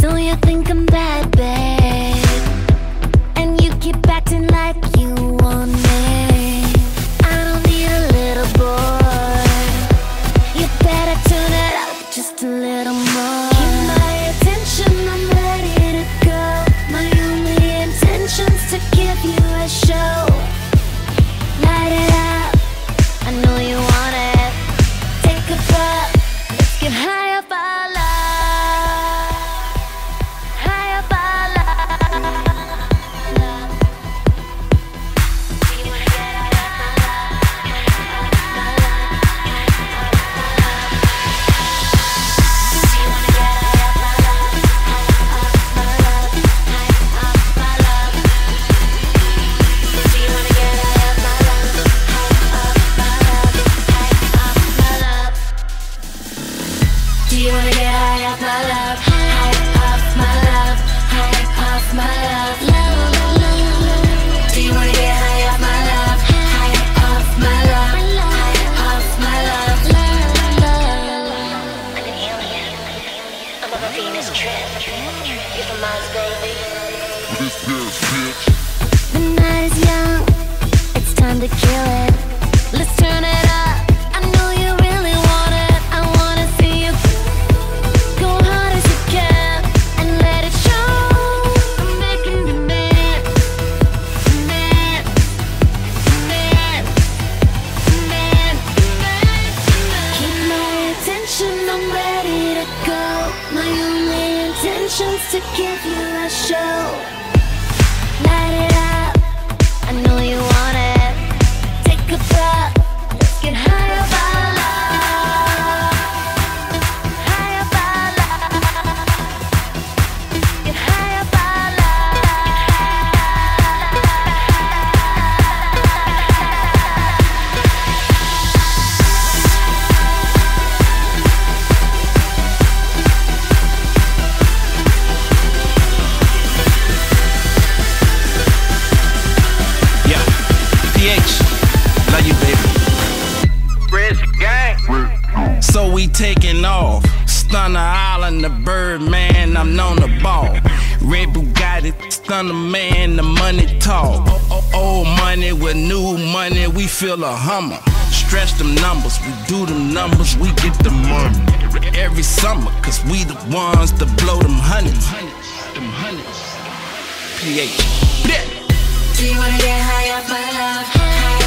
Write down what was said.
So you think I'm bad, babe, and you keep acting like you want me. I don't need a little boy. You better tune it up just a little more. Keep my attention, I'm ready to go. My only intention's to give you a show. Light it up, I know you want it. Take a puff, let's get high up our love. High up our love. Do you wanna get high up our love? Do you wanna get high up our love? High up our love. Do you wanna get high up our love? Do you wanna get high off my love? High off my love, high off my love. Do you wanna get high off my love? High off my love, high off my love. I'm an alien. I'm on a Venus trip. You from Mars, baby? The night is young. It's time to kill it. Let's turn it up. I know you really want it. I wanna see you go hard as you can and let it show. I'm making you mad, mad, mad, mad, mad. Keep my attention, I'm ready to go. My only intention's to give you a show. Light it up, I know you want it. Take a breath, let's get high up our love. High up our love. Get high up our Yeah, PH, love you, baby. So we taking off. Stunner Island, the Birdman, I'm known the ball. Red Bugatti, Stunner Man, the money talk. Old money with new money, we feel a Hummer. Stretch them numbers, we do them numbers, we get the money. Every summer, cause we the ones that blow them hundreds. PH. Do you wanna get high off my love?